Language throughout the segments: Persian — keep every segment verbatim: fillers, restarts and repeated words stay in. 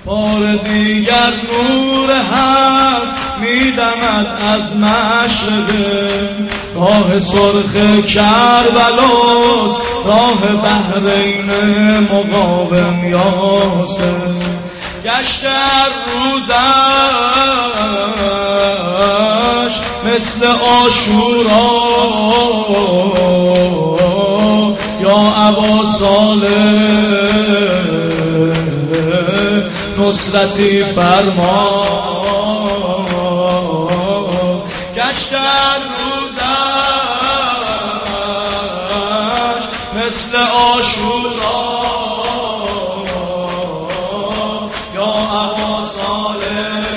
بار دیگر نور حق میدمد از مشرقه. راه سرخ کربلاست، راه بحرین مقاوم یاسر. گشت هر روزش مثل عاشورا، یا ابا صالح نصرتی فرما. گشت هر روزش مثل عاشورا، یا ابا صالح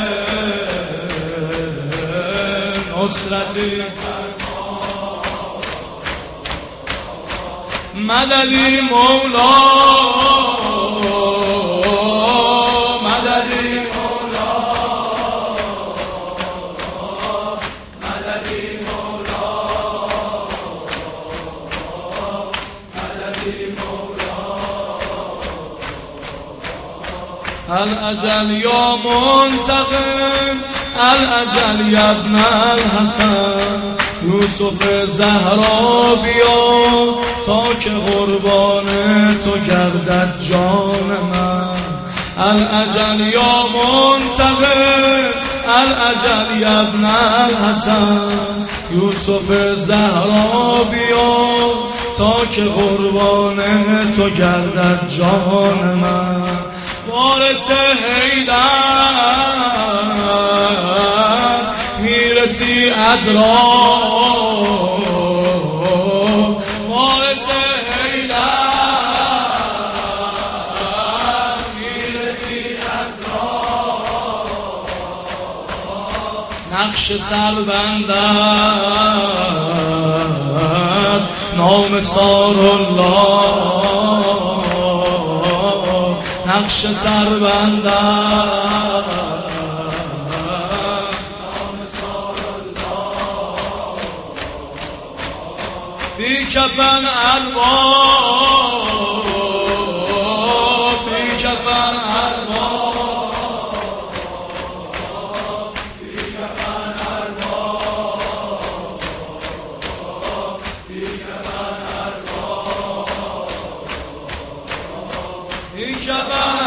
نصرتی فرما. مددی مولا، الاجل یا منتقم، الاجل یا ابن الحسن. یوسف زهرا بیا تا که قربان تو گردد جان من. الاجل یا منتقم، الاجل یا ابن الحسن. یوسف زهرا بیا تا که قربان تو گردد جان من. وارث حیدر میرسی از راه، وارث حیدر میرسی از راه. نقش سربندد نام سارالله، نقش سربندد نام سارالله. بی کفن ارباب، بی کفن ارباب، بی کفن ارباب، بی کفن ارباب، بی کفن